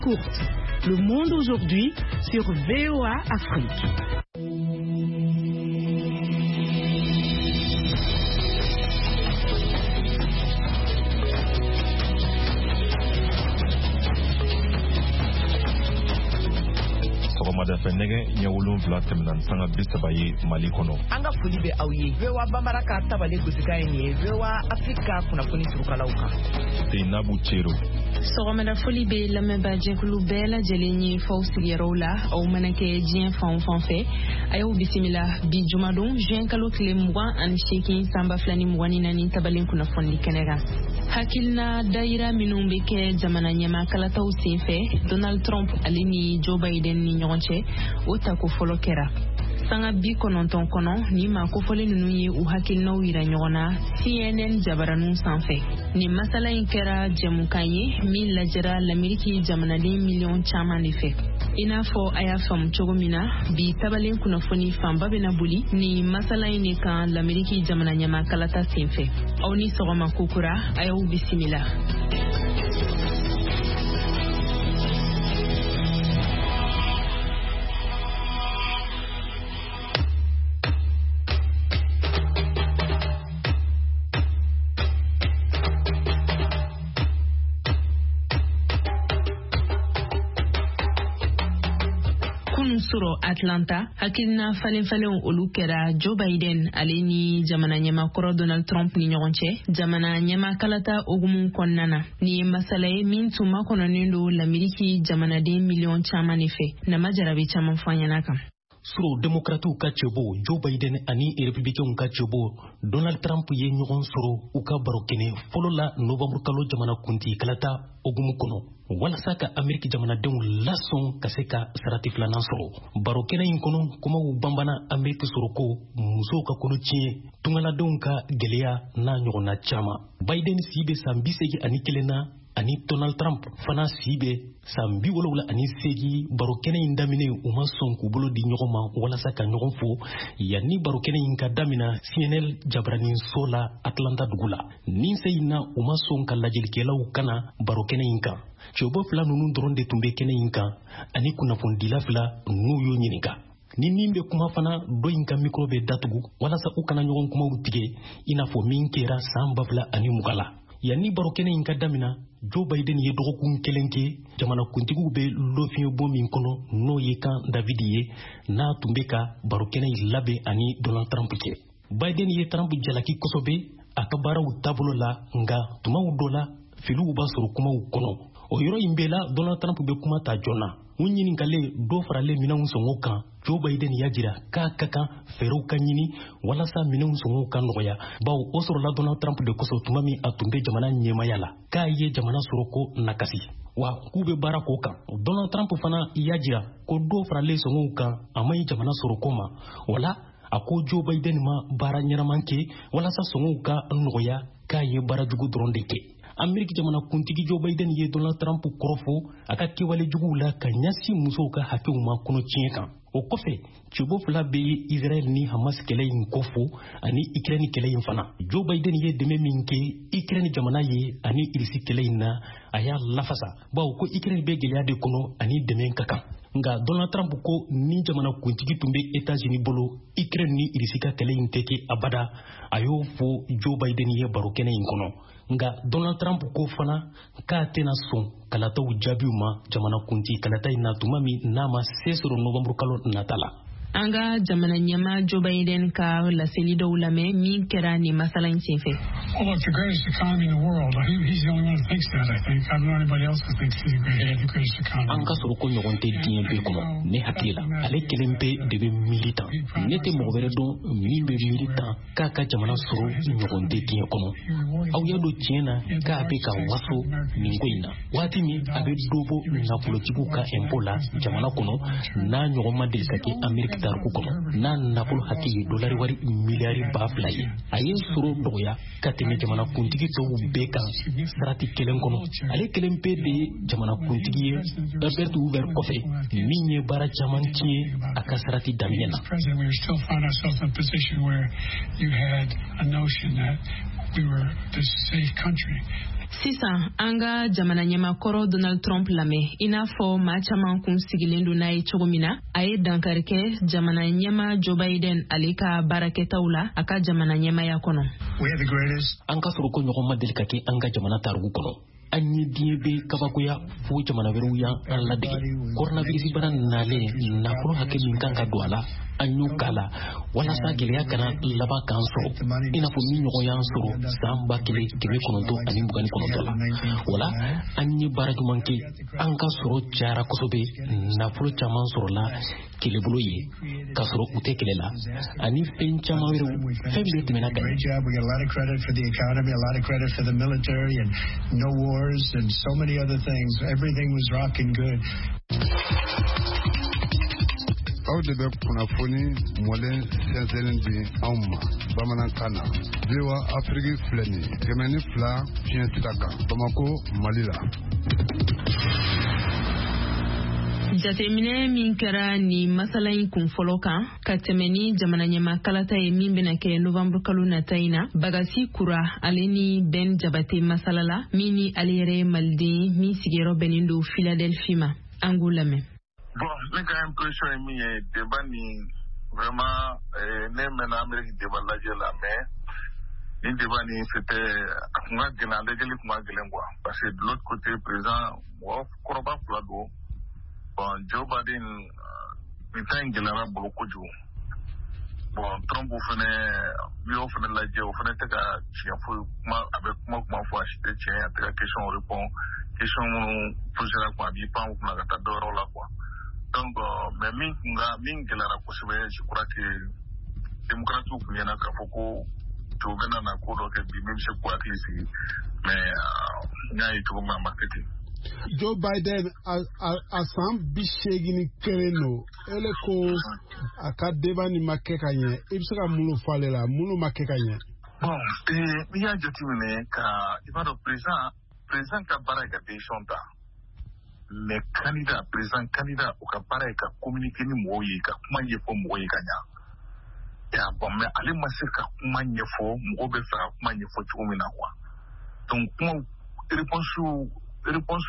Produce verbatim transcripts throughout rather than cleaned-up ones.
courte. Le monde aujourd'hui sur V O A Afrique. Sɔgɔmada fɛ nɛgɛ ɲɛ wolonwula tɛmɛna ni sanga bi saba ye Mali kɔnɔ. An ka foli bɛ aw ye. V O A Bambara ka tabale gosika ye nin ye. V O A Afrika kunnafoni surukalaw kan. Seinabu Cero. Sɔgɔmada foli bɛ lamɛnbaa jɛkulu bɛɛ lajɛlen ye faw sigiyɔrɔw la. Aw mana kɛ diɲɛ fan o fan fɛ. A y'aw bisimila bi jumadon juin kalo tile mugan ani seegin san ba fila ni mugan ni naani tabalen kunnafoni kɛnɛ kan. Hakilina dayira minnu bɛ kɛ jamana ɲɛmaa kalataw senfɛ Donald Trump ale ni Joe Biden ni ɲɔgɔn cɛ o tako fɔlɔ kɛra. Sanga bi kɔnɔntɔn kɔnɔ ni maa kofɔlen ninnu ye u hakilinaw yira ɲɔgɔn na C N N jabaraniw sanfɛ. Nin masala in kɛra jɛmukan ye min lajɛra l'Ameriki jamanaden miliyɔn caman de fɛ. I n'a fɔ a y'a faamu cogo min na bi tabalen kunnafoni fanba bɛna boli ni masala in de kan l'Ameriki jamana ɲɛmaa kalata senfɛ. Aw ni sɔgɔma kokura a y'aw bisimila. Soro Atlanta hakilina falen falen olu kɛra Joe Biden ale ni jamana ɲɛmaakɔrɔ Donald Trump ni ɲɔgɔn cɛ jamana ɲɛmaa kalata ogumu kɔnɔna na ni ye masala ye min tun makɔnɔnen don l'Ameriki jamanaden miliyɔn caman de fɛ nama jarabi caman fɔ an ɲɛna kan. Suro demokratiw ka cɛbo Joe Biden ani republicainw ka cɛbo Donald Trump ye ɲɔgɔn sɔrɔ u ka baro kɛnɛ fɔlɔ la novembre kalo jamana kunti kalata ogumu kɔnɔ walasa ka Ameriki jamanadenw lasɔn ka se ka sarati filanan sɔrɔ. Baro kɛnɛ in kɔnɔ kumaw banbana Ameriki sɔrɔ ko musow ka kɔnɔ tiɲɛ tungaladenw ka gɛlɛya n'a ɲɔgɔnna caman. Biden si bɛ san bi seegin ani kelen na ani Donald Trump fana si bɛ san bi wolonwula ani seegin baro kɛnɛ in daminɛ u ma sɔn k'u bolo di ɲɔgɔn ma walasa ka ɲɔgɔn fo yanni baro kɛnɛ in ka damina C N N jabarani so la Atlanta dugu la. Nin se in na u ma sɔn ka lajɛlikɛlaw kana baro kɛnɛ in kan. Cɛwbo fila ninnu dɔrɔn de tun bɛ kɛnɛ in kan ani kunnafonidila fila n'u y'o ɲininka. Ni min bɛ kuma fana dɔ in ka mikro bɛ datugu walasa u kana ɲɔgɔn kumaw tigɛ i n'a fɔ min kɛra san ba fila ani mugan la. Yanni baro kɛnɛ in ka damina Joe Biden ye dɔgɔkun kelen kɛ jamanakuntigiw bɛ lɔfiɲɛbɔ min kɔnɔ n'o ye kan David ye n'a tun bɛ ka baro kɛnɛ in labɛn ani Donald Trump cɛ. Biden ye Trump jalaki kosɛbɛ a ka baaraw taabolo la nka tumaw dɔ la filiw b'a sɔrɔ kumaw kɔnɔ. O yɔrɔ in bɛɛ la Donald Trump bɛ kuma ta joona. U ɲininkalen dɔ faralen minɛnw sɔngɔ kan Joe Biden y'a jira k'a ka kan fɛɛrɛw ka ɲini walasa minɛnw sɔngɔw ka nɔgɔya. Bawo o sɔrɔla Donald Trump de kosɔn tuma min a tun bɛ jamana ɲɛmaya la k'a ye jamana sɔrɔ ko nakasi. Wa k'u bɛ baara k'o kan. Donald Trump fana y'a jira ko dɔ faralen sɔngɔw kan a ma ɲi jamana sɔrɔ ko ma. Wala a ko Joe Biden ma baara ɲɛnaman kɛ walasa sɔngɔw ka nɔgɔya k'a ye baara jugu dɔrɔn de kɛ. Ameriki jamana kuntigi Joe Biden ye Donald Trump kɔrɔfɔ a ka kɛwale juguw la ka ɲɛsin musow ka hakɛw ma kɔnɔ tiɲɛ kan. O kɔfɛ cɛbo fila bɛ ye Israel ni Hamas kɛlɛ in kɔfɔ ani Ukraine kɛlɛ in fana. Joe Biden ye dɛmɛ min kɛ Ukraine jamana ye ani Irisi kɛlɛ in na a y'a lafasa bawo ko Ukraine bɛ gɛlɛya de kɔnɔ ani dɛmɛ ka kan. Nka Donald Trump ko ni jamana kuntigi tun bɛ États-Unis bolo Ukraine ni Irisi ka kɛlɛ in tɛ kɛ abada a y'o fɔ Joe Biden ye baro kɛnɛ in kɔnɔ. Nka Donald Trump ko fana k'a tɛna sɔn kalataw jaabiw ma jamana kunti kalata in na tuma min n'a ma se sɔrɔ novembre kalo nata la. An ka jamana ɲɛmaa Joe Biden ka laseli dɔw lamɛn min kɛra nin masala in senfɛ. Well, look, the greatest economy in the world. He, he's the only one who thinks that, I think. I don't know anybody else who thinks he's the greatest economy. An ka sɔrɔ ko ɲɔgɔn tɛ diɲɛ bɛɛ kɔnɔ ne hakili la ale kelen bɛ de bɛ militan ne tɛ mɔgɔ wɛrɛ dɔn min bɛ militan k'a ka jamana sɔrɔ ɲɔgɔn tɛ diɲɛ kɔnɔ. Aw y'a dɔn tiɲɛ na k'a bɛ ka waso nin ko in na waati min a bɛ dɔ bɔ nafolotigiw ka impôt la jamana kɔnɔ n'a ɲɔgɔn ma deli ka kɛ Ameriki tariku kɔnɔ n'a nafolo hakɛ ye dolari wari miliyari ba fila ye a ye sɔrɔ dɔgɔya ka tɛmɛ jamana kuntigi tɔw bɛɛ kan sarati kelen kɔnɔ. Ale kelen pe de ye jamana kuntigi ye Herbert Hoover kɔfɛ min ye baara caman tiɲɛ a ka sarati daminɛ na. We were this safe country. Sisan an ka jamana ɲɛmakɔrɔ Donald Trump lamɛn i n'a fɔ maa caman kun sigilen don n'a ye cogo min na a ye dankari kɛ jamana ɲɛma Joe Biden ale ka baarakɛtaw la a ka jamana ɲɛmaya kɔnɔ. An ka sɔrɔ ko ɲɔgɔn ma deli ka kɛ an ka jamana tarugu kɔnɔ. An ye diɲɛ bɛ kabakoya fo jamana wɛrɛw y'an ladege. Coronavirus bana nalen nafolo hakɛ min kan ka don a la an y'o kala walasa gɛlɛya kana laban k'an sɔrɔ i n'a fɔ min ɲɔgɔn y'an sɔrɔ san ba kelen kɛmɛ kɔnɔntɔn ani mugan ni kɔnɔntɔn la. Wala an ye baara ɲuman kɛ an ka sɔrɔ cayara kosɛbɛ nafolo caman sɔrɔla kɛlɛbolo ye k'a sɔrɔ u tɛ kɛlɛ la ani fɛn caman wɛrɛw fɛn bɛɛ tɛmɛna kan. And so many other things. Everything was rocking good. Aw de bɛ kunnafoni mɔlen sɛnsɛnlen di anw ma bamanankan na. V O A Afrique filɛ nin ye kɛmɛ ni fila fiɲɛ sira kan Bamako Mali la. Jateminɛ min kɛra ni masala in kun fɔlɔ kan ka tɛmɛ ni jamana ɲɛma kalata ye min bɛna kɛ novembre kalo nata in na Bagasi Kura ale ni Ben Jabate masala la min ni ale yɛrɛ maliden min sigiyɔrɔ bɛnnen don Philadelphie ma an k'u lamɛn. Bon, ne ka impression ye min ye débat ni vraiment ne mɛnna Amérique débat lajɛ la mais ni débat ni c'était a kun ka gɛlɛn a lajɛli kun ka gɛlɛn quoi parce que de l'autre côté président mɔgɔ kɔrɔba fila don. Bon, Joe Biden ni ta in gɛlɛyara bolo kojugu. Bon, Trump fana bi o fana lajɛ o fana tɛ ka tiɲɛ foyi kuma a bɛ kuma kuma fɔ a si tɛ tiɲɛ a tɛ ka question répond question minnu posera quoi a b'i pan o kunna ka taa dɔ wɛrɛw la quoi. Donc mais min kun ka min gɛlɛyara kosɛbɛ je crois que démocrates kun ɲɛna k'a fɔ ko Joe bɛna na ko dɔ kɛ bi min bɛ se k'u hakili sigi mais n y'a ye cogo min a ma kɛ ten. Joe Biden a, a, a san bi seegin kelen no ele ko a ka débat ni ma kɛ ka ɲɛ i bɛ se ka mun fɔ ale la mun ma kɛ ka ɲɛ. Bon eh n'i y'a jateminɛ ka i b'a dɔn président président ka baara ye ka décision ta mais candidat président candidat o ka baara ye ka communiquer ni mɔgɔw ye ka kuma ɲɛfɔ mɔgɔw ye ka ɲa. Ya bon mais ale ma se ka kuma ɲɛfɔ mɔgɔw bɛ fɛ ka kuma ɲɛfɔ cogo min na quoi. Donc kuma réponse réponse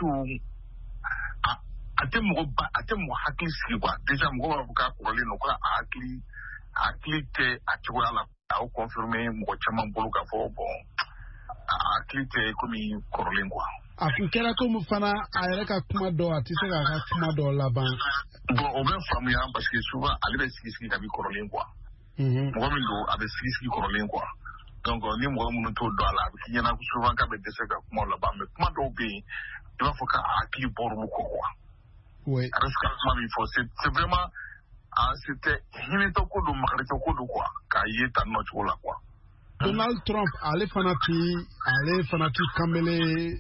a a tɛ mɔgɔ ba a tɛ mɔgɔ hakili sigi quoi déjà mɔgɔ b'a fɔ k'a kɔrɔlen don ko a hakili a hakili tɛ a cogoya la a y'o confirmer mɔgɔ caman bolo k'a fɔ bon a hakili tɛ komi kɔrɔlen quoi. A kun kɛra komi fana a yɛrɛ ka kuma dɔ a tɛ se k'a ka kuma dɔ laban. Bon o bɛ faamuya parce que souvent ale bɛ sigi sigi kabi kɔrɔlen quoi. Mɔgɔ min don a bɛ sigi sigi kɔrɔlen quoi. Donc ni mɔgɔ minnu t'o dɔn a la a bɛ k'i ɲɛna souvent k'a bɛ dɛsɛ ka kuma laban mais kuma dɔw bɛ yen i b'a fɔ k'a hakili bɔra olu kɔ quoi. Oui. A bɛ se ka kuma min fɔ c'est c'est vraiment ah c'était hinɛtɔ ko don makaritɔ ko don quoi k'a ye tan nɔ cogo la quoi. Donald Trump ale fana ti ale fana ti kanbele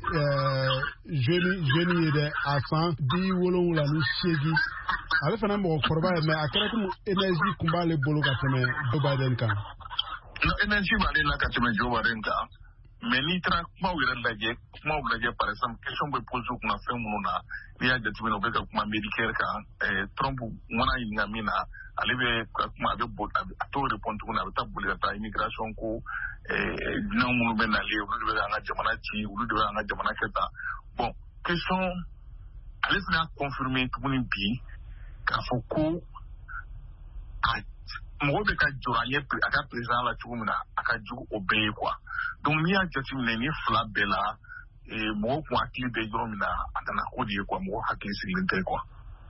jeune jeune ye dɛ a san bi wolonwula ni seegin ale fana mɔgɔkɔrɔba ye mais a kɛra komi énergie kun b'ale bolo ka tɛmɛ Joe Biden kan. Énergie b'ale la ka tɛmɛ Joe Biden kan mais n'i taara kumaw yɛrɛ lajɛ kumaw lajɛ par exemple question bɛ pose o kunna fɛn minnu na n'i y'a jateminɛ o bɛ ka kuma Medicare kan Trump mana ɲininka min na ale bɛ ka kuma a bɛ boli a t'o répond tuguni a bɛ taa boli ka taa immigration ko dinɛ minnu bɛ nalen olu de bɛ an ka jamana ci olu de bɛ an ka jamana kɛ tan bon question ale fana y'a confirmer tuguni bi k'a fɔ ko a mɔgɔ bɛ ka jɔ a ɲɛ a ka président la cogo min na a ka jugu o bɛɛ ye quoi donc n'i y'a jateminɛ ni fila bɛɛ la mɔgɔw kun hakili bɛ yɔrɔ min na a nana o de ye quoi mɔgɔ hakili sigilen tɛ quoi.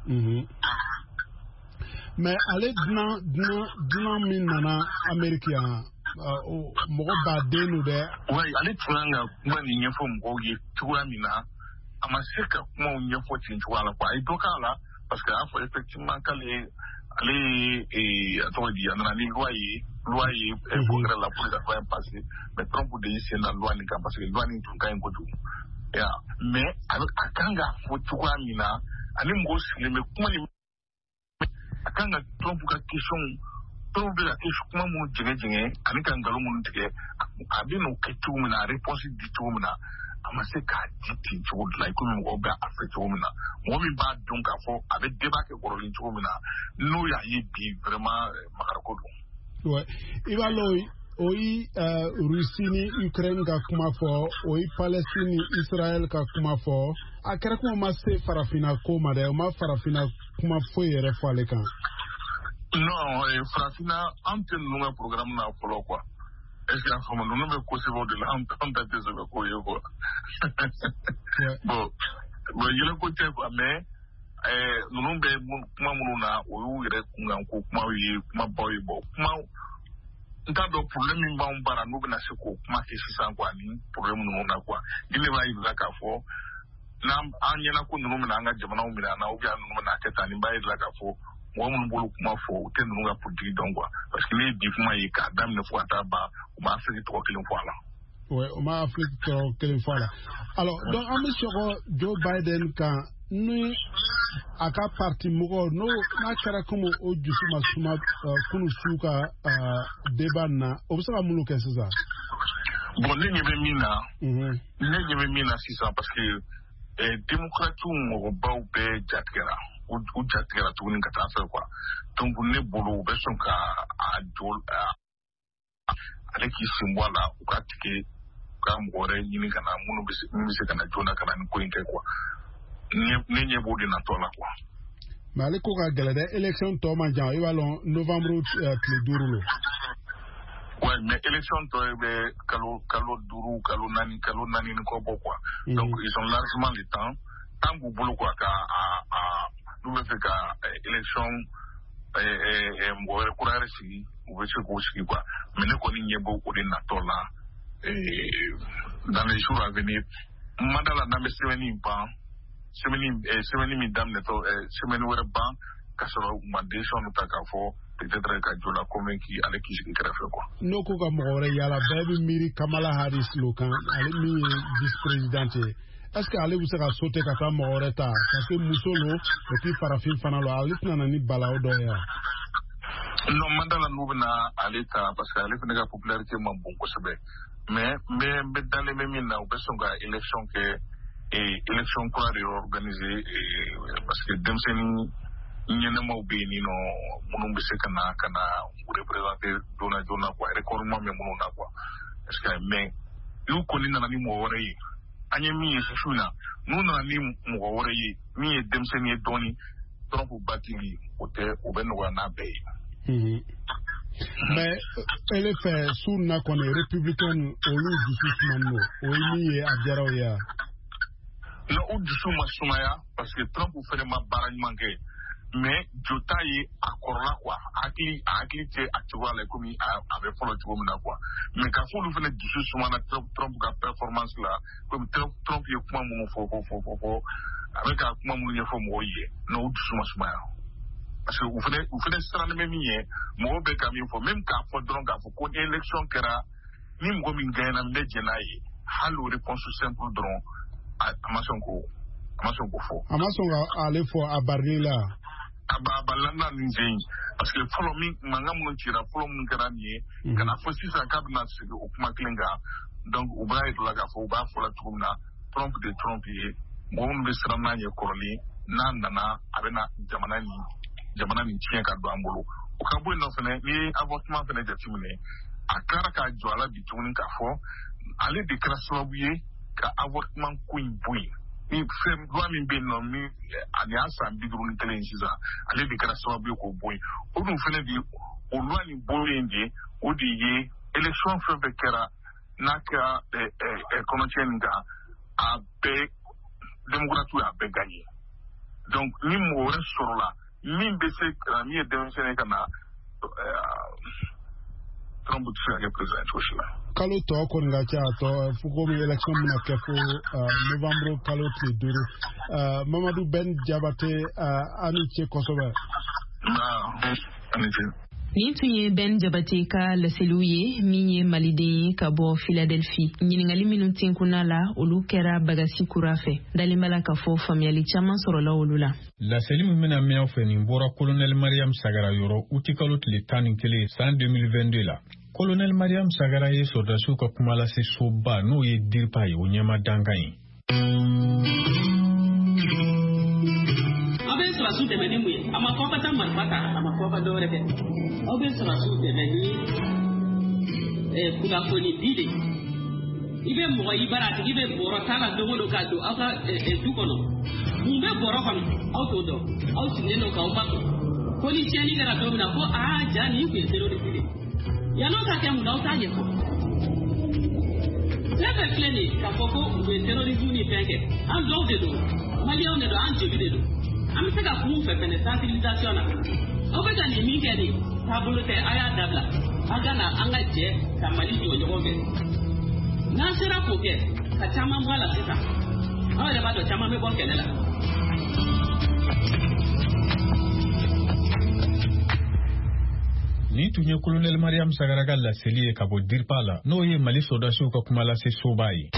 Mais ale dunan dunan dunan min nana Amérique yan mɔgɔ baden no dɛ. Oui ale tun kan ka kuma nin ɲɛfɔ mɔgɔw ye cogoya min na a ma se ka kumaw ɲɛfɔ ten cogoya la quoi a ye dɔ k'a la parce que a y'a fɔ effectivement k'ale ale ye a tɔgɔ di a nana ni loi ye loi ye congrès la pour que ça soit passé mais Trump de y'i sen na loi nin kan parce que loi nin tun ka ɲi kojugu mais a kan k'a fɔ cogoya min na ani mɔgɔw sigilen bɛ kuma nin a kan ka Trump ka question dɔw bɛ ka kɛ kuma minnu jɛngɛ jɛngɛ ani ka nkalon minnu tigɛ a bɛ n'o kɛ cogo min na a réponse di cogo min na a ma se k'a di ten cogo de la i komi mɔgɔw bɛ a fɛ cogo min na mɔgɔ min b'a dɔn k'a fɔ a bɛ débat kɛ kɔrɔlen cogo min na n'o y'a ye bi vraiment makarako don. Ouais. I b'a lɔn oyi Russie ni Ukraine ka kuma fɔ oyi Palestine ni Israel ka kuma fɔ a kɛra kuma ma se farafina ko ma dɛ o ma farafina kuma foyi yɛrɛ fɔ ale kan. Non, farafina an tɛ ninnu ka programme na fɔlɔ quoi. Est-ce que y'a faamu ninnu bɛ ko sɛbɛnw de la an ta tɛ sɛbɛn ko ye quoi. Bon bon yɛlɛ ko tɛ quoi mais ninnu bɛ kuma minnu na o y'u yɛrɛ kunkan ko kumaw ye kumabaw ye bon kuma n t'a dɔn problème min b'anw bara n'u bɛna se k'o kuma kɛ sisan quoi ni problème ninnu na quoi ni ne b'a yirila k'a fɔ n'an an ɲɛna ko ninnu bɛna an ka jamanaw minɛ an na ou bien ninnu bɛna kɛ tan ni b'a yirila k'a fɔ mɔgɔ minnu bolo kuma fɔ u tɛ ninnu ka politique dɔn quoi parce que ne ye bi kuma ye k'a daminɛ fo ka taa ban u ma Afrique tɔgɔ kelen fɔ a la. Ouais, o ma Afrique tɔgɔ kelen fɔ a la. Alors donc an bɛ sɔgɔ Joe Biden kan ni a ka parti mɔgɔ n'o n'a kɛra comme o dusu ma suma kunu su ka débat na o bɛ se ka mun kɛ sisan. Bon ne ɲɛ bɛ min na ne ɲɛ bɛ min na sisan parce que démocrates mɔgɔbaw bɛɛ jatigɛra u jatigɛra tuguni ka taa fɛ quoi donc ne bolo u bɛ sɔn ka a jɔ ale k'i sen bɔ a la u ka tigɛ ka mɔgɔ wɛrɛ ɲini ka na minnu bɛ se ka na joona ka na ni ko in kɛ quoi. Ne ɲɛ b'o de natɔ la quoi. Mais ale ko ka gɛlɛ dɛ élection tɔ man jan i b'a lɔn novembre tile duuru lo. Ouais mais élection tɔ bɛ kalo kalo duuru kalo naani kalo naani ni kɔ bɔ quoi. Donc ils ont largement le temps tant b'u bolo quoi ka a a n'u bɛ fɛ ka élection mɔgɔ wɛrɛ kura yɛrɛ sigi u bɛ se k'o sigi quoi. Mais ne kɔni ɲɛ b'o o de natɔ la dans les jours à venir mandat la n'an bɛ sɛbɛnni in ban. Semaine min daminɛtɔ semaine wɛrɛ ban ka sɔrɔ u ma décision ta k'a fɔ peut-être ka jo la convaincu ale k'i sigi kɛrɛfɛ quoi. N'o ko ka mɔgɔ wɛrɛ yala bɛɛ bɛ miiri Kamala Harris lo kan ale min ye vice présidente ye est-ce que ale bɛ se ka sauter ka taa mɔgɔ wɛrɛ ta parce que muso lo et puis farafin fana lo ale tɛna na ni balawu dɔ ye wa. Non mandat la n'u bɛna ale ta parce que ale fana ka popularité man bon kosɛbɛ mais mais n bɛ dalen bɛ min na u bɛ sɔn ka élection kɛ. Et élection kura de organisé parce que denmisɛnnin ɲɛnɛmaw bɛ yen nɔ minnu bɛ se ka na ka na représenter joona joona quoi record ma bɛ minnu na quoi est-ce que mais n'u kɔni nana ni mɔgɔ wɛrɛ ye an ye min ye su na n'u nana ni mɔgɔ wɛrɛ ye min ye denmisɛnnin ye dɔɔni Trump batili o tɛ o bɛ nɔgɔya n'a bɛɛ ye. Mais ele fɛ su na kɔni républicain olu dusu suma n'o o ye min ye a diyara o ye. Non, u dusu ma sumaya parce que Trump fɛnɛ ma baara ɲuman kɛ mais jota ye a kɔrɔla quoi hakili a hakili tɛ a cogoya la komi a bɛ fɔlɔ cogo min na quoi mais k'a fɔ olu fɛnɛ dusu sumana Trump ka performance la komi Trump ye kuma minnu fɔ fɔ fɔ fɔ fɔ a bɛ ka kuma minnu ɲɛfɔ mɔgɔw ye non u dusu ma sumaya parce que u fɛnɛ u fɛnɛ sirannen bɛ min ye mɔgɔw bɛ ka min fɔ même k'a fɔ dɔrɔn k'a fɔ ko ni élection kɛra ni mɔgɔ min gagnera n bɛ jɛ n'a ye hali o réponse simple dɔrɔn. A ma sɔn ko a ma sɔn ko fɔ. A ma sɔn ka ale fɔ a barili la. A ba a ba landa nin sen parce que fɔlɔ min mankan minnu cira fɔlɔ minnu kɛra nin ye ka na fɔ sisan k'a bɛna sigi o kuma kelen kan donc u b'a yirala k'a fɔ u b'a fɔla cogo min na Trump de Trump ye mɔgɔ minnu bɛ siran n'a ɲɛ kɔrɔlen n'a nana a bɛna jamana nin jamana nin tiɲɛ ka don an bolo o ka bɔ yen nɔ fɛnɛ n'i ye avortement fɛnɛ jateminɛ a tilara k'a jɔ a la bi tuguni k'a fɔ ale de kɛra sababu ye. Ka avortement ko in bɔ yen ni fɛn loi min bɛ yen nɔ ni ani y'a san bi duuru ni kelen sisan ale de kɛra sababu ye k'o bɔ yen o dun fɛnɛ de o loi nin bɔlen de o de ye élection fɛn fɛn kɛra n'a kɛra kɔnɔtiɲɛ nin kan a bɛɛ démocrate y'a bɛɛ gagné donc ni mɔgɔ wɛrɛ sɔrɔla min bɛ se ka min ye denmisɛnnin ye ka na Trump tɛ se ka kɛ président cogo si la. Kalo tɔ kɔni ka ca a tɔ fo komi élection bɛna kɛ fo novembre kalo tile duuru Mamadu Ben Jabate a ni ce kosɛbɛ. A ni ce. Nin tun ye Ben Jabate ka laseliw ye min ye maliden ye ka bɔ Philadelphie. Ɲininkali minnu tenkuna la olu kɛra bagasi kura fɛ. Dalen b'a la ka fɔ faamuyali caman sɔrɔla olu la. Laseli min bɛna mɛn fɛ nin bɔra Colonel Mariam Sagara yɔrɔ uti kalo tile tan ni kelen san deux mille vingt-deux la. Colonel Mariam Sagara ye sɔrdasiw ka kuma lase soba n'o ye diripa ye o ɲɛma dankan ye. Aw bɛ sɔrɔsiw dɛmɛ ni mun ye? A ma fɔ ka taa marifa ta, a ma fɔ ka dɔ wɛrɛ kɛ. Aw bɛ sɔrɔsiw dɛmɛ ni kunnafoni di de i bɛ mɔgɔ i bara tigi bɛ bɔrɔ ta la dogo do ka don aw ka du kɔnɔ mun bɛ bɔrɔ kɔnɔ aw t'o dɔn aw sigilen don k'aw ma sɔn ko ni tiɲɛni kɛra don min na ko aa ja nin tun ye terroriste de yan'aw ka kɛ mun na aw t'a ɲɛfɔ fɛn fɛn filɛ nin ye k'a fɔ ko u bɛ terrorisme ni fɛn kɛ an dɔw de don maliyɛnw de don an jeli de don an bɛ se ka kun fɛ fɛnɛ sensibilisation na aw bɛ ka nin min kɛ de taabolo tɛ a y'a dabila an ka na an ka jɛ ka mali jɔ ɲɔgɔn fɛ n'an sera k'o kɛ ka caman bɔ a la sisan aw yɛrɛ b'a dɔn caman bɛ bɔ kɛlɛ la. Ni tun ye colonel Mariam Sagara ka laseli ye ka bɔ Dirpa la n'o ye Mali sɔrdasiw ka kuma lase soba ye.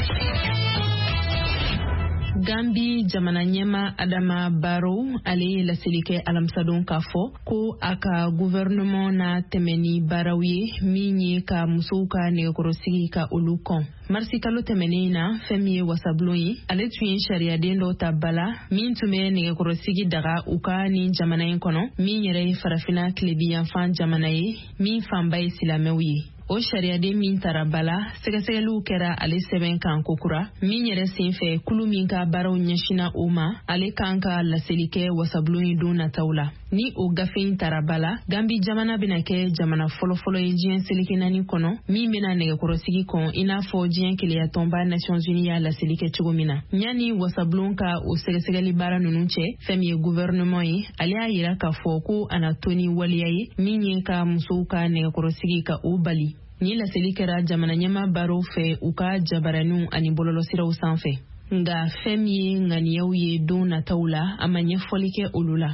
Gambi jamana ɲɛma Adama Barrow ale ye laseli kɛ alamisadon k'a fɔ ko a ka gouvernement na tɛmɛ ni baaraw ye min ye ka musow ka nɛgɛkɔrɔsigi ka olu kɔn. Marisi kalo tɛmɛnen na fɛn min ye wasabulon ye ale tun ye sariyaden dɔ ta bala min tun bɛ nɛgɛkɔrɔsigi daga u ka nin jamana in kɔnɔ min yɛrɛ ye farafina tilebiyanfan jamana ye min fanba ye silamɛw ye. O sariyaden min tara bala sɛgɛsɛgɛliw kɛra ale sɛbɛn kan kokura min yɛrɛ senfɛ kulu min ka baaraw ɲɛsina o ma ale kan ka laseli kɛ wasabulon ye don nataw la. Ni o gafe in tara bala Gambi jamana bɛna kɛ jamana fɔlɔfɔlɔ ye diɲɛ seleke naani kɔnɔ min bɛna nɛgɛkɔrɔsigi kɔn i n'a fɔ diɲɛ keleya tɔnba Nations Unies y'a laseli kɛ cogo min na. Ɲani wasabulon ka o sɛgɛsɛgɛli baara ninnu cɛ fɛn min ye gouvernement ye ale y'a yira k'a fɔ ko ana to ni waleya ye min ye ka musow ka nɛgɛkɔrɔsigi ka o bali. Ni laseli kɛra jamana ɲɛma Barrow fɛ u ka jabaraniw ani bɔlɔlɔsiraw sanfɛ. Nga fɛn min ye ŋaniyaw ye don nataw la a ma ɲɛfɔli kɛ olu la.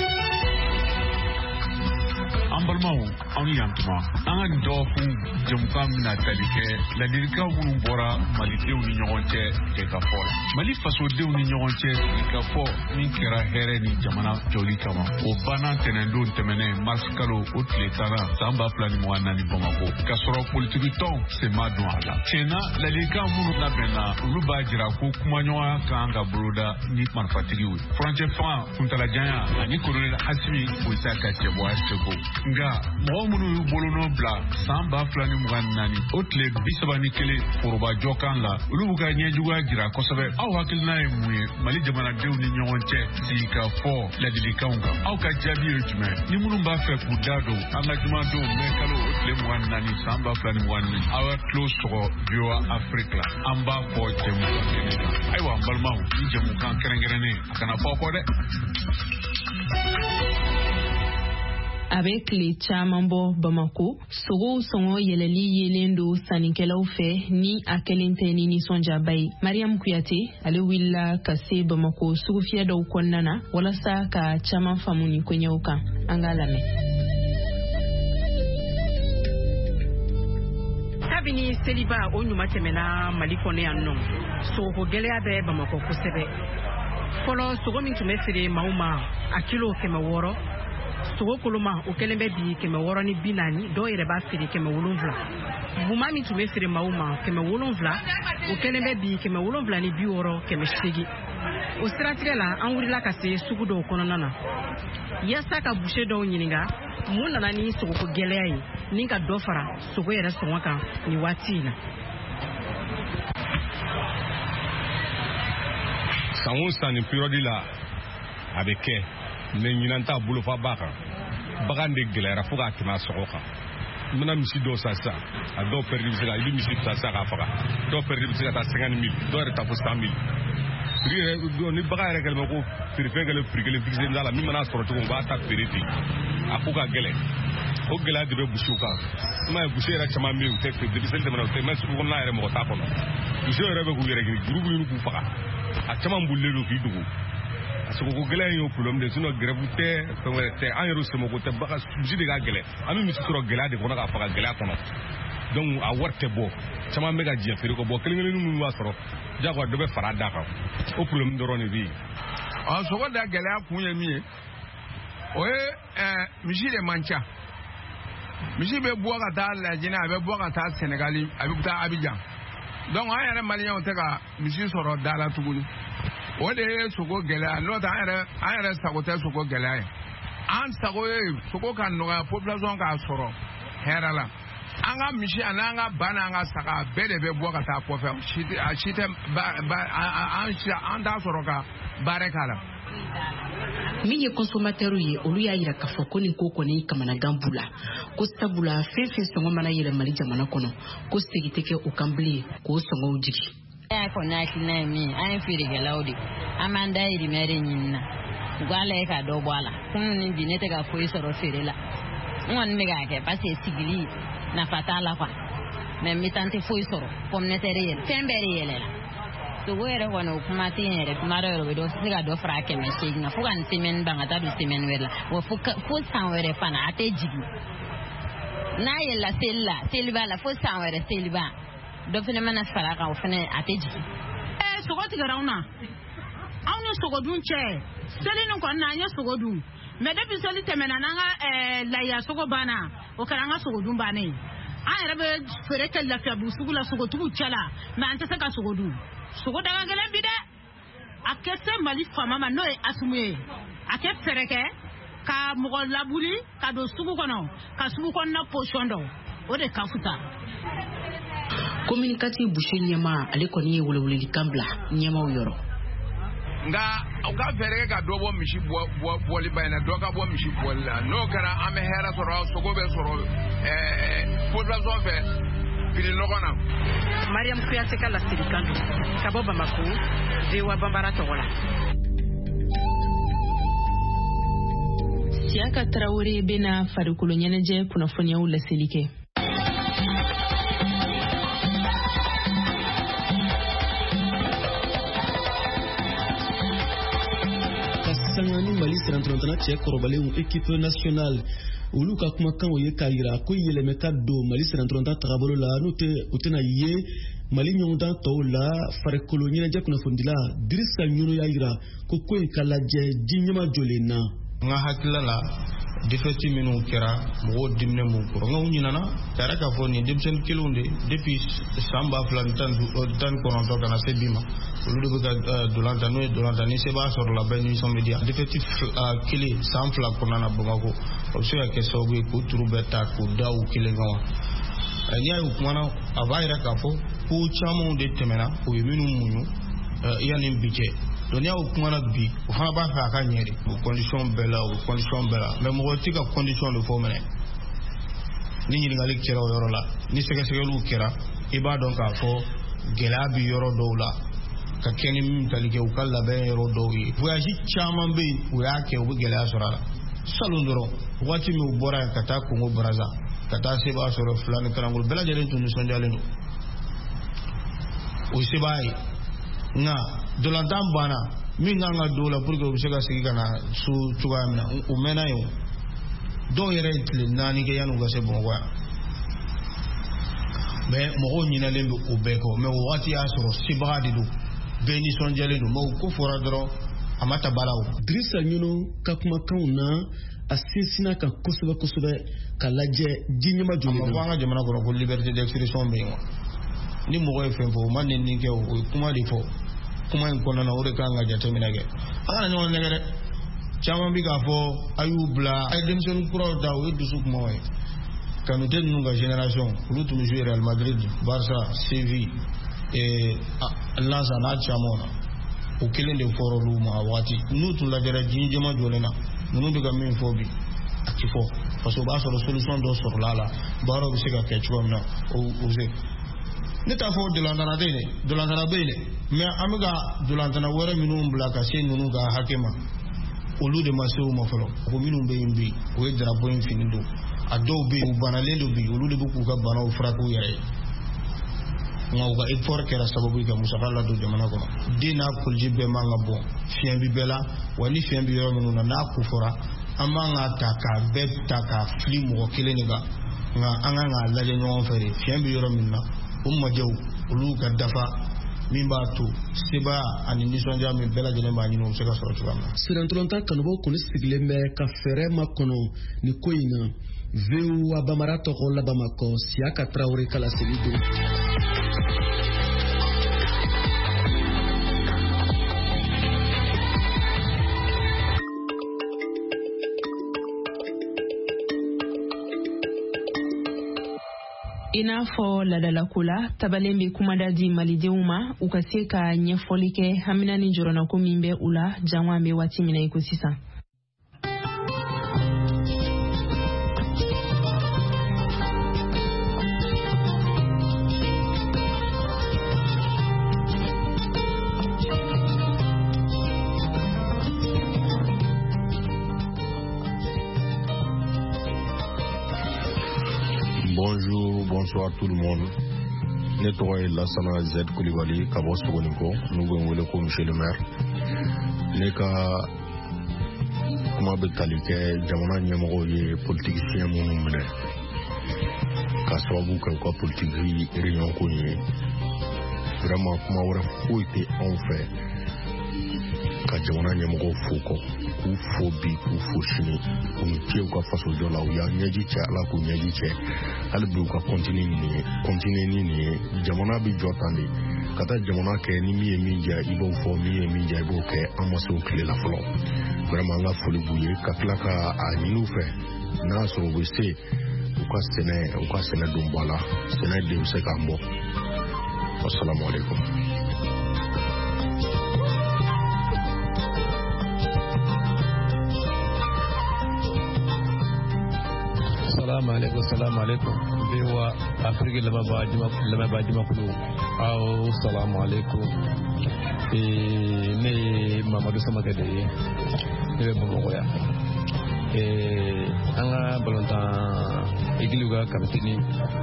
An balimaw aw ni yantuma an ka nin dɔgɔkun jamukan bɛna tali kɛ ladilikan minnu bɔra malidenw ni ɲɔgɔn cɛ sigikafɔ la. Mali fasodenw ni ɲɔgɔn cɛ sigikafɔ min kɛra hɛrɛ ni jamana jɔli kama o banna tɛnɛndon tɛmɛnen marisi kalo o tile tanna san ba fila ni mugan naani Bamako ka sɔrɔ politiki tɔnw sen ma don a la. Tiɲɛna ladilikan minnu labɛnna olu b'a jira ko kumaɲɔgɔnya kan ka boloda ni marifatigiw ye. Furancɛ fanga kuntalajanya ani kolonɛli Asimi Goyita ka cɛbɔya seko. Nga mɔgɔ minnu y'u bolonɔ bila san ba fila ni mugan naani o tile bi saba ni kelen forobajɔ kan la olu b'u ka ɲɛjuguya jira kosɛbɛ. Aw hakilina ye mun ye Mali jamanadenw ni ɲɔgɔn cɛ sigikafɔ ladilikanw kan? Aw ka jaabi ye jumɛn? Ni minnu b'a fɛ k'u da don an ka jumadenw mɛ kalo o tile mugan naani san ba fila ni mugan naani aw ka tulo sɔgɔ V O A Afrique la an b'a fɔ jɛmukan kɛnɛ kan. Ayiwa n balimaw ni jɛmukan kɛrɛnkɛrɛnnen a kana fɔ kɔ dɛ. A bɛ tile caman bɔ Bamako sogow sɔngɔ yɛlɛli yelen don sannikɛlaw fɛ ni a kɛlen tɛ ni nisɔndiyaba ye. Mariam Kuyate ale wulila ka se Bamako sugufiyɛ dɔw kɔnɔna na walasa ka caman faamu ni koɲɛw kan. An k'a lamɛn. Kabini seliba o ɲuma tɛmɛna Mali kɔnɔ yan nɔ sogoko gɛlɛya bɛ Bamako kosɛbɛ. Fɔlɔ sogo min tun bɛ feere maaw ma a kilo kɛmɛ wɔɔrɔ sogo koloma o kɛlen bɛ bi kɛmɛ wɔɔrɔ ni bi naani dɔw yɛrɛ b'a feere kɛmɛ wolonwula. Buma min tun bɛ feere maaw ma kɛmɛ wolonwula o kɛlen bɛ bi kɛmɛ wolonwula ni bi wɔɔrɔ kɛmɛ seegin. O siratigɛ la an wulila ka se sugu dɔw kɔnɔna na yaasa ka boucher dɔw ɲininka mun nana ni sogoko gɛlɛya ye ni ka dɔ fara sogo yɛrɛ sɔngɔ kan ni waati in na. San o san ni période la a bɛ kɛ mais ɲinan t'a bolo fa b'a kan bagan de gɛlɛyara fo k'a tɛmɛ a sɔgɔ kan. N bɛna misi dɔw san sisan a dɔw pɛridi bɛ se ka i bɛ misi ta sisan k'a faga dɔw pɛridi bɛ se ka taa cinquante mille dɔw yɛrɛ ta fo cent mille. Prix yɛrɛ ni bagan yɛrɛ kɛlen bɛ ko prix fɛn kɛlen prix kelen fixé la min mana sɔrɔ cogo min u b'a ta feere ten a ko ka gɛlɛn o gɛlɛya de bɛ busiw kan. I m'a ye busi yɛrɛ caman bɛ yen u tɛ feere depuis seli tɛmɛna u tɛ mɛ sugu kɔnɔna yɛrɛ mɔgɔ t'a kɔnɔ busiw yɛrɛ bɛ k'u yɛrɛ ɲini juru bɛ ɲini k'u faga a caman bolilen don k'i dogo. Sogoko gɛlɛya in y'o problème de sinon grève tɛ fɛn wɛrɛ tɛ an yɛrɛ semɔgɔ tɛ baga misi de ka gɛlɛn an bɛ misi sɔrɔ gɛlɛya de kɔnɔ k'a faga gɛlɛya kɔnɔ donc a wari tɛ bɔ caman bɛ ka diɲɛ feere kɔ bɔ kelen kelen minnu b'a sɔrɔ jagoya dɔ bɛ fara da kan o problème dɔrɔn de bɛ yen. ɔ sogo da gɛlɛya kun ye min ye o ye ɛɛ misi de man ca misi bɛ bɔ ka taa Lajinɛ a bɛ bɔ ka taa Sénégal a bɛ taa Abidjan donc an yɛrɛ maliyɛnw tɛ ka misi sɔrɔ da la tuguni. O de ye sogo gɛlɛya n'o tɛ an yɛrɛ an yɛrɛ sago tɛ sogo gɛlɛya ye an sago ye sogo ka nɔgɔya population k'a sɔrɔ hɛrɛ la an ka misi ani an ka ba n'an ka saga bɛɛ de bɛ bɔ ka taa kɔfɛ a si tɛ an t'a sɔrɔ ka baara k'a la. min ye consommateurs ye olu y'a yira k'a fɔ ko nin ko kɔni kamanagan b'u la ko sabula fɛn fɛn sɔngɔ mana yɛlɛ Mali jamana kɔnɔ ko segi tɛ kɛ o kan bilen k'o sɔngɔw jigi. a kɔni hakilina ye min an ye feerekɛlaw de an b'an da yirimɛ de ɲini na u k'a lajɛ ka dɔ bɔ a la kunun ni bi ne tɛ ka foyi sɔrɔ feere la n kɔni bɛ k'a kɛ parce que sigili nafa t'a la quoi mais n bɛ taa n tɛ foyi sɔrɔ pomme de terre yɛlɛ fɛn bɛɛ de yɛlɛ la. sogo yɛrɛ kɔni o kuma tɛ yen yɛrɛ tuma dɔ yɛrɛ o bɛ dɔ se ka dɔ fara a kɛmɛ seegin kan fo ka nin semaine ban ka taa don semaine wɛrɛ la wa fo san wɛrɛ fana a tɛ jigin n'a yɛlɛla seli la seli b'a la fo san wɛrɛ seli ba dɔ fana mana fara a kan o fana a tɛ jigin. ɛɛ sogo tigɛra anw na anw ni sogo dun cɛ seli nin kɔni na an ye sogo dun mais depuis seli tɛmɛna n'an ka ɛɛ lahiya sogo banna o kɛra an ka sogo dun bannen an yɛrɛ bɛ feere kɛ lafiyabugu sugu la sogotigiw cɛ la mais an tɛ se ka sogo dun. sogo daga gɛlɛn bi dɛ a kɛ se Mali faama ma n'o ye Asumu ye a kɛ fɛɛrɛ kɛ ka mɔgɔ laburi ka don sugu kɔnɔ ka sugu kɔnɔna position dɔn o de ka fusa. communicatif Boucher ɲɛmaa ale kɔni ye welewelekan bila ɲɛmaaw yɔrɔ. nka u ka fɛɛrɛ kɛ ka dɔ bɔ misi bɔli ba in na dɔ ka bɔ misi bɔli la n'o kɛra an bɛ hɛrɛ sɔrɔ sogo bɛ sɔrɔ population fɛ fili nɔgɔ na. Mariam Kuyate ka lasirikan don ka bɔ Bamako V O A Bambara tɔgɔ la. Siaka Traoré bɛna farikolo ɲɛnajɛ kunnafoniyaw laseli kɛ. Sangani Mali sirantɔntɔnna cɛ kɔrɔbalenw équipe nationale olu ka kumakan o ye k'a yira ko yɛlɛmɛ ka don Mali sirantɔntɔnta tagabolo la n'o tɛ o tɛna ye Mali ɲɔgɔndan tɔw la farikolo ɲɛnajɛ kunnafonidila Dirisa Ɲuno y'a yira ko ko in ka lajɛ ji ɲɛma jɔlen na. N ka hakilila la défaite minnu kɛra mɔgɔw dimine mun kɔrɔ n ɲinana k'a yɛrɛ k'a fɔ nin denmisɛnnin kelenw de depuis san ba fila ni tan ni kɔnɔntɔn ka na se bi ma olu de bɛ ka dolan ta n'o ye dolan ta ni se b'a sɔrɔ la bɛɛ nisɔn bɛ diya défaite kelen san fila kɔnɔna na Bamakɔ o bɛ se ka kɛ sababu ye k'o turu bɛɛ ta k'o da u kelen kan wa n'i y'a ye o kumana a b'a yɛrɛ k'a fɔ ko camanw de tɛmɛna o ye minnu muɲu yanni bi cɛ donc n'i y'o kumana bi o fana b'a fɛ a ka ɲɛ de o condition bɛɛ la o condition bɛɛ la mais mɔgɔ tɛ ka condition de fɔ mɛnɛ ni ɲininkali kɛra o yɔrɔ la ni sɛgɛsɛgɛliw kɛra i b'a dɔn k'a fɔ gɛlɛya bi yɔrɔ dɔw la ka kɛ ni min tali kɛ u ka labɛn yɔrɔ dɔw ye voyage caman bɛ yen u y'a kɛ u bɛ gɛlɛya sɔrɔ a la salon dɔrɔn waati min u bɔra yan ka taa Congo Brazza ka taa se b'a sɔrɔ fila ni karangolo bɛɛ lajɛlen tun nisɔndiyalen don o se b'a ye nka dolantan banna min kan ka don o la pour que u bɛ se ka segin ka na so cogoya min na o mɛnna yen dɔw yɛrɛ ye tile naani kɛ yanni u ka se Bamakɔ yan mais mɔgɔw ɲinalen bɛ o bɛɛ kɔ mais o waati y'a sɔrɔ sebaga de don bɛɛ nisɔndiyalen don mais o ko fɔra dɔrɔn a ma ta bala o. Dirisa Ɲuno ka kumakanw na a sinsinna kan kosɛbɛ kosɛbɛ ka lajɛ ji ɲɛma joli na. a ma fɔ an ka jamana kɔnɔ ko liberté d'expression bɛ yen wa ni mɔgɔ ye fɛn fɔ o ma nɛni kɛ o ye kuma de fɔ kuma in kɔnɔna o de kan ka jateminɛ kɛ a kana ɲɔgɔn nɛgɛ dɛ caman bi k'a fɔ a y'u bila a ye denmisɛnnin kuraw ta o ye dusu kumaw ye Kanute ninnu ka génération olu tun bɛ jouer Real Madrid Barça Séville Lanza n'a caman na o kelen de fɔra olu ma a waati n'u tun lajɛra diɲɛ jɛma jɔlen na ninnu bɛ ka min fɔ bi a ti fɔ parce que o b'a sɔrɔ solution dɔ sɔrɔla a la baaraw bɛ se ka kɛ cogoya min na o se ne t'a fɔ dolantana tɛ yen dɛ dolantana bɛ yen dɛ mais an bɛ ka dolantana wɛrɛ minnu bila ka se ninnu ka hakɛ ma olu de ma se o ma fɔlɔ ko minnu bɛ yen bi o ye drapeau in fini don a dɔw bɛ yen u banalen don bi olu de bɛ k'u ka banaw furakɛ u yɛrɛ ye nka u ka effort kɛra sababu ye ka musaka ladon jamana kɔnɔ den n'a koliji bɛɛ man ka bɔ fiɲɛ bɛ bɛɛ la wa ni fiɲɛ bɛ yɔrɔ minnu na n'a ko fɔra an man ka ta k'a bɛɛ ta k'a fili mɔgɔ kelen de kan nka an kan k'a lajɛ ɲɔgɔn fɛ de fiɲɛ bɛ yɔrɔ min na o majɛw olu ka dafa min b'a to seba ani nisɔndiya min bɛɛ lajɛlen b'a ɲini o bɛ se ka sɔrɔ cogoya min na. Sirantɔlɔntan kanubaw kɔni sigilen bɛ ka fɛɛrɛ makɔnɔ nin ko in na V O A Bambara tɔgɔ la Bamakɔ Siaka Traoré ka laseli don. I n'a fɔ ladalako la tabalen bɛ kumada di malidenw ma u ka se ka ɲɛfɔli kɛ hamina ni jɔrɔnako min bɛ u la jango an bɛ waati min na i ko sisan. Bonjour, bonsoir tout le monde. Ne tɔgɔ ye Lasana Z Kulibali ka bɔ Sogoninko n'u bɛ n wele ko Monsieur le Maire. Ne ka kuma bɛ tali kɛ jamana ɲɛmɔgɔw ye politicien minnu minɛ ka sababu kɛ u ka politique réunion ko ye. Vraiment kuma wɛrɛ foyi tɛ anw fɛ ka jamana ɲɛmɔgɔw fo kɔ k'u fo bi k'u fo sini u ni ce u ka fasojɔ la u y'a ɲɛji cɛ ala k'u ɲɛji cɛ hali bi u ka continue ni nin ye continue ni nin ye jamana bi jɔ tan de ka taa jamana kɛ ni min ye min diya i b'o fɔ min ye min diya i b'o kɛ an ma se o tile la fɔlɔ vraiment an ka foli b'u ye ka tila ka a ɲini u fɛ n'a y'a sɔrɔ u bɛ se u ka sɛnɛ u ka sɛnɛ don bɔ a la sɛnɛ de bɛ se k'an bɔ assalamu alaikum. Salam alaikum, salam alaikum. Bewa Afrique lama bajima lama bajima kulu. Aw salam alaikum. Eh ne Mamadou Samakade. Ne Bamako ya. Eh anga balontan igiluga kapitini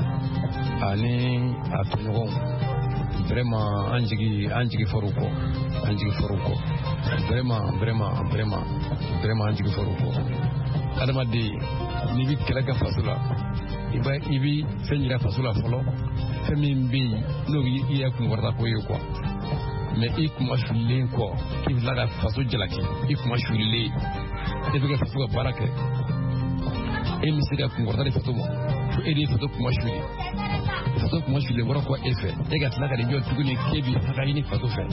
ani atunugo. Vraiment anjigi anjigi foruko. Anjigi foruko. Vraiment vraiment vraiment vraiment anjigi foruko. Adamadi ni bi kɛlɛ kɛ faso la i b'a i bi fɛn yira faso la fɔlɔ fɛn min bɛ yen n'o i y'a kunkɔrɔta ko ye quoi mais i kuma sulilen kɔ k'i bila ka faso jalaki i kuma sulilen e bɛ kɛ faso ka baara kɛ e bɛ se ka kunkɔrɔta di faso ma fo e de ye faso kuma suli faso kuma sulilen wɔrɔ kɔ e fɛ e ka tila ka de jɔ tuguni k'e bi haka ɲini faso fɛ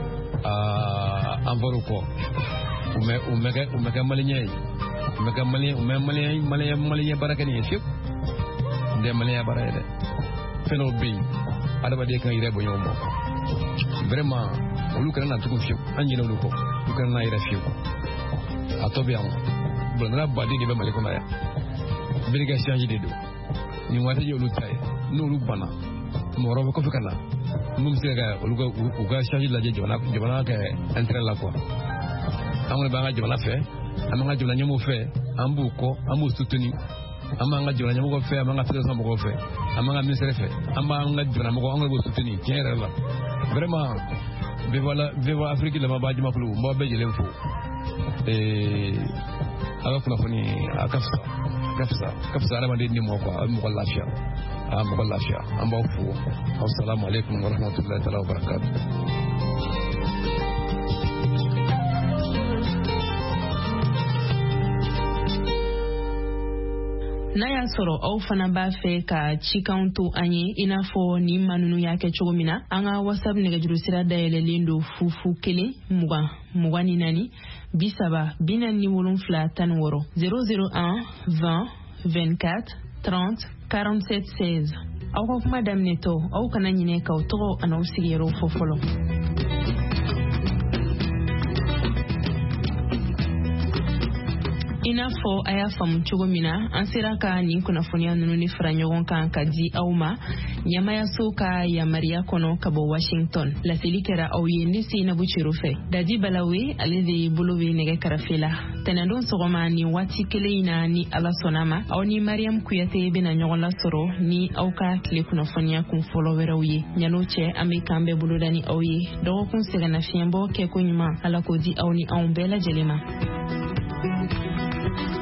aa an bɔr'o kɔ u mɛ u mɛ kɛ u mɛ kɛ maliyɛn ye. Maka malien malien malien malien baraka ni yesip de malien baraka de feno bi adama de kan ire bo yomo vraiment olu kana tuku fiu anyi no luko lu kana ire fiu atobi am bonra badi de be maliko na ya biriga change de do ni wata yo lu tay no lu bana mo ro ko fikana mum sega olu ko u ga change la je jona jona ka entre la quoi amul ba nga jona fe amanga jona nyamo fe ambuko amu soutenir amanga jona nyamo fe amanga président mo fe amanga ministre fe amanga jona mo angol bo soutenir tiens là vraiment viva la viva Afrique la mabaji makulu mo be jele fo eh ala kuna foni akafsa kafsa kafsa ala mande ni mo ko am ko lafia am ko lafia am ba fo assalamu alaikum wa rahmatullahi wa barakatuh. N'a y'a sɔrɔ aw fana b'a fɛ ka cikanw to an ye i n'a fɔ ni maa ninnu y'a kɛ cogo min na an ka whatsapp nɛgɛjuru sira dayɛlɛlen don fufu kelen mugan mugan ni naani bi saba bi naani ni wolonfila tan ni wɔɔrɔ zero zero un vingt vingt-quatre trente quarante-sept seize aw ka kuma daminɛtɔ aw kana ɲinɛ k'aw tɔgɔ an'aw sigiyɔrɔw fɔ fɔlɔ. I n'a fɔ a y'a faamu cogo min na an sera ka nin kunnafoniya ninnu ni fara ɲɔgɔn kan ka di aw ma ɲamayaso ka yamaruya kɔnɔ ka bɔ Washington. Laseli kɛra aw ye ne Seinabu Cero fɛ. Dadi Balawe ale de bolo bɛ nɛgɛ karafe la. Tɛnɛndon sɔgɔma ni waati kelen in na ni Ala sɔnna ma aw ni Mariam Kuyate bɛna ɲɔgɔn lasɔrɔ ni aw ka tile kunnafoniya kun fɔlɔ wɛrɛw ye. Ɲano cɛ an bɛ k'an bɛɛ boloda ni aw ye. Dɔgɔkun sɛgɛnnafiɲɛbɔ kɛko ɲuman Ala k'o di aw ni anw bɛɛ lajɛlen ma.